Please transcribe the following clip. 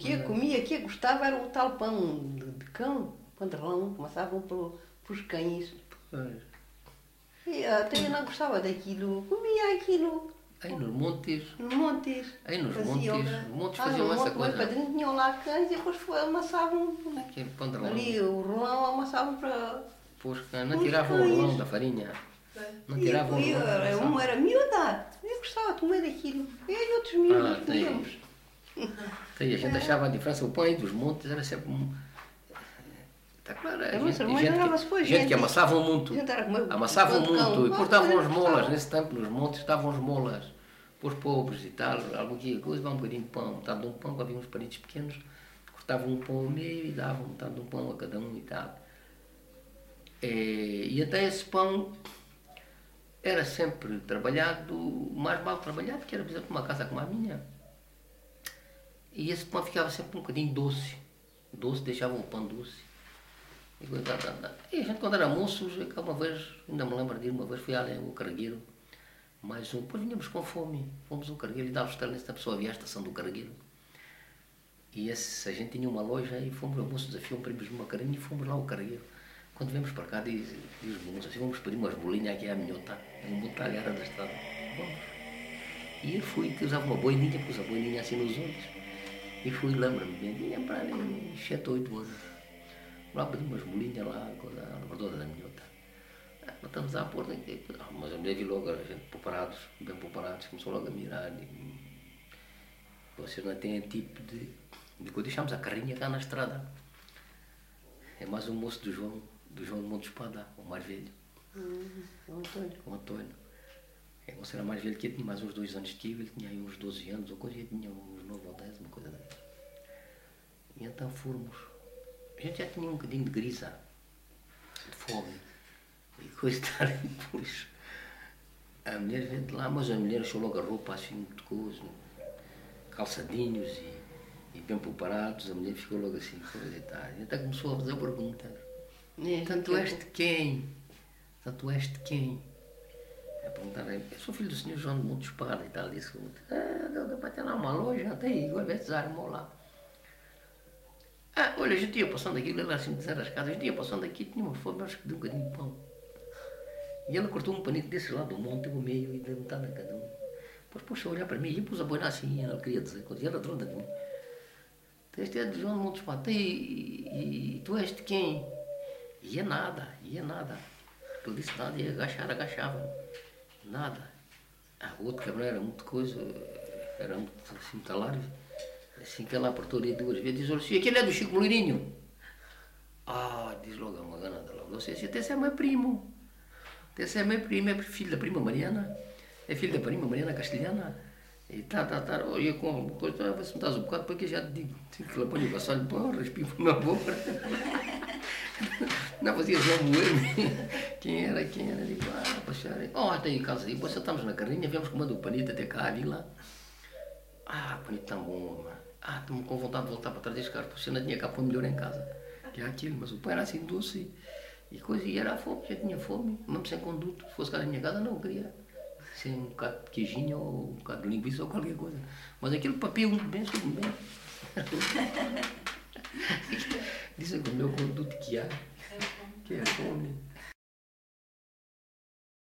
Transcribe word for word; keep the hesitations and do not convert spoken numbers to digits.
que comia, que gostava era o tal pão de, de cão, pão de rão, começavam pelos cães. Pois. E até eu não gostava daquilo, comia aquilo. Aí nos montes. Nos montes. Aí nos faziam, montes, nos montes ah, faziam no essa monte, coisa. O meu padrinho tinham lá cães e depois foi, amassavam. Aquele pão de rão. Ali o rolão amassavam para. Pois, não tiravam o rolão da farinha. Não tiravam o e, rolão. e, um era miúda. Eu gostava de comer aquilo. Eu e outros miúdos Ah, tem. comíamos. Tem, a gente é. achava a diferença. O pão aí dos montes era sempre. Está claro, a gente, gente, gente, que, gente que amassavam muito, amassavam muito e cortavam as molas, nesse tempo nos montes estavam as molas, para os pobres e tal, alguma coisa, dava um bocadinho de pão, metade de um pão, havia uns palitos pequenos, cortavam um pão ao meio e davam metade de um pão a cada um e tal. E, e até esse pão era sempre trabalhado, mais mal trabalhado, que era, por exemplo, uma casa como a minha, e esse pão ficava sempre um bocadinho doce, doce, deixava o pão doce. E a gente, quando era moços, uma vez, ainda me lembro de uma vez, fui ali ao Cargueiro, mais um, depois vinhamos com fome, fomos ao Cargueiro e dava estar nesse tempo, só havia a estação do Cargueiro. E esse, a gente tinha uma loja e fomos ao moço, desafiou um primo de uma carinha e fomos lá ao Cargueiro. Quando viemos para cá, diz, diz o moço assim, vamos pedir umas bolinhas aqui à minhota, vamos botar a garra da estrada, vamos. E eu fui, que usava uma boininha, pus a boininha assim nos olhos, e fui, lembro-me bem, tinha para ali sete ou oito anos. Lá pedi umas bolinhas lá, na verdura da minhota. Botamos à porta, mas a mulher viu logo a gente preparados, bem preparados, começou logo a mirar. E, vocês não têm tipo de, de coisa. Deixámos a carrinha cá na estrada. É mais um moço do João, do João de Monte Espada, o mais velho. Hum, o Antônio. O Antônio. É, o moço era mais velho que ele, tinha mais uns dois anos que eu, ele tinha aí uns doze anos, ou coisa, ele tinha uns nove ou dez, uma coisa daí. E então fomos. A gente já tinha um bocadinho de grisa, de fome, e coisa tal, e depois a mulher veio de lá, mas a mulher achou logo a roupa assim, de coisa, calçadinhos e, e bem preparados, a mulher ficou logo assim, coisa e tal, e até começou a fazer perguntas, tanto és de quem? Tanto és de quem? A perguntar, eu sou filho do senhor João de Monte Espada e tal, disse, ah, deu para ter lá uma loja, até aí, agora vai desarmar lá. Ah, olha, a gente ia passando aqui, ela assim dizer as casas, a gente ia passando aqui, tinha uma fome, acho que de um bocadinho de pão. E ela cortou um panito desse lá do monte, o meio, e deu metade a cada um. Depois pôs-se a olhar para mim, e pôs a boinar assim, ela queria dizer coisas, e ela de mim. Este é de João de Monte Espada, e, e, e tu és de quem? Ia nada, ia nada. Eu disse nada, ia agachar, agachava. Nada. Ah, o outro cabrão era muito coisa, era muito assim, muito largo. Assim que ela apertou ali duas vezes, diz, olha, se aquele é do Chico Loirinho. Ah, diz logo a Magana, logo, você, esse é meu primo. Esse é meu primo, é filho da prima Mariana. É filho da prima Mariana Castelhana. E tá, tá, tá, olha com coisa, vai se me dás um bocado, porque já te digo, que ela põe o vassalo, pô, respiro na boca. Não fazia só moer. Quem era, quem era? Digo, ah, baixar. Oh, até em casa, depois sentamos na carrinha, viemos comendo o panito até cá, vi lá. Ah, panito tão bom, mano. Ah, estou com vontade de voltar para trás deste carro, porque eu não tinha cá pão melhor em casa. Que é aquilo, mas o pão era assim doce e coisa, e era a fome, já tinha fome, mesmo sem conduto. Se fosse cá na minha casa, não queria. Sem um bocado de queijinho ou um bocado de linguiça ou qualquer coisa. Mas aquilo papel muito bem, soube bem. Dizem que o meu conduto que há, que é fome.